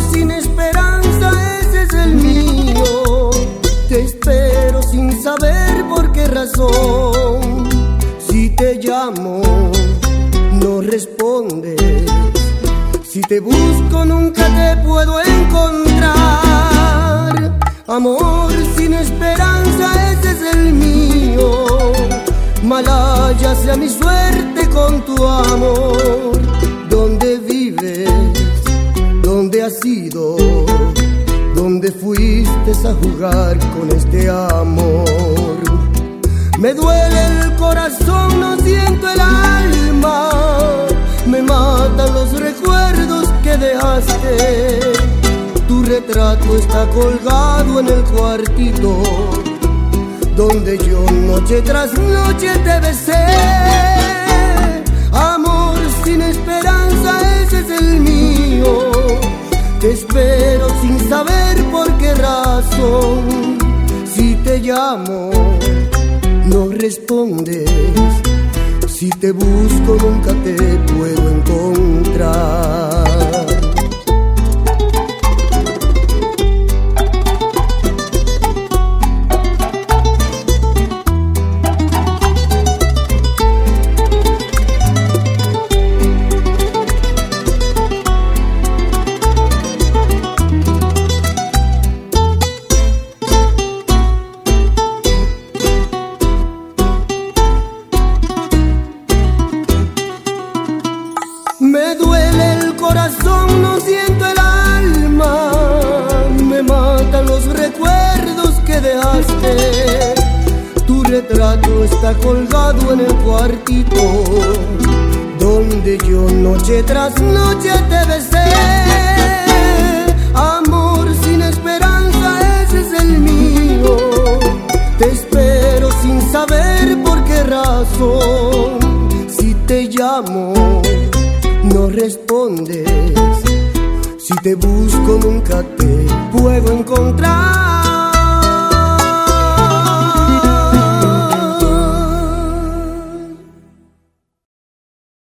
sin esperanza, ese es el mío. Te espero sin saber por qué razón. Si te llamo, no respondes. Si te busco, nunca te puedo encontrar. Amor sin esperanza, ese es el mío. Malaya sea mi suerte con tu amor. ¿Dónde vives? ¿Dónde has ido? ¿Dónde fuiste a jugar con este amor? Me duele el corazón, no siento el alma. Me matan los recuerdos que dejaste. Tu retrato está colgado en el cuartito donde yo noche tras noche te besé. Amor sin esperanza, ese es el mío. Te espero sin saber por qué razón. Si te llamo, no respondes. Si te busco, nunca te puedo encontrar. Me duele el corazón, no siento el alma. Me matan los recuerdos que dejaste. Tu retrato está colgado en el cuartito donde yo noche tras noche te besé. Amor sin esperanza, ese es el mío. Te espero sin saber por qué razón. Si te llamo, no respondes. Si te busco, nunca te puedo encontrar.